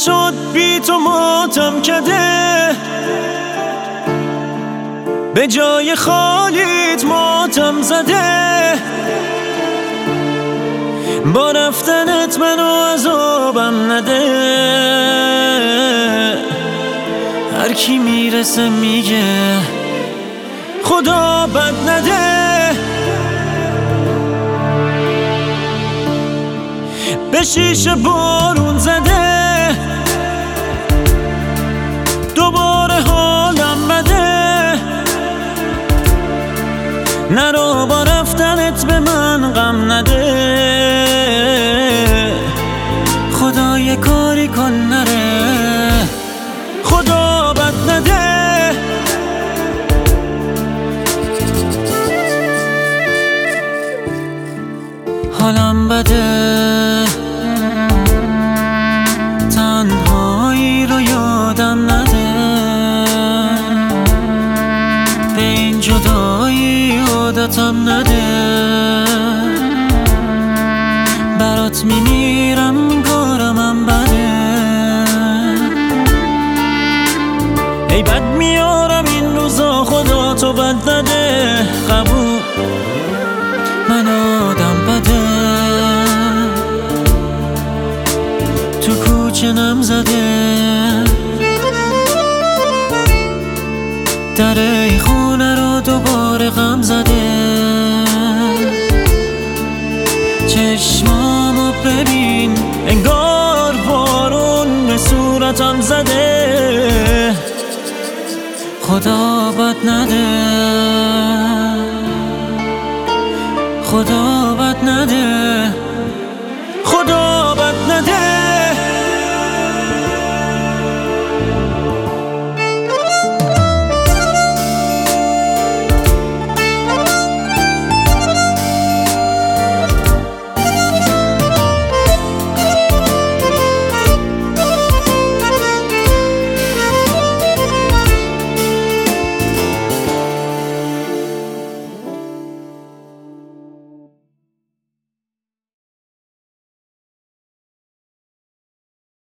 شد بی تو ماتم کده، به جای خالیت ماتم زده. با رفتنت منو عذابم نده. هر کی میرسه میگه خدا بد نده. به شیشه بارون زده، دوباره حالم بده. نرو با رفتنت به من غم نده. خدا یه کاری کن نره، خدا بد نده. حالم بده، تنهایی رو یادم نده. به این جدایی عادتم نده. برات میمیرم این کارمم بده. ای بد میارم این روزا، خدا تو بد نده. قبول من آدم بده، تو کوچه نم زده. در ای خونه رو دوباره غم زده. چشمامو ببین انگار بارون به صورتم زده. خدا بد نده، خدا بد نده.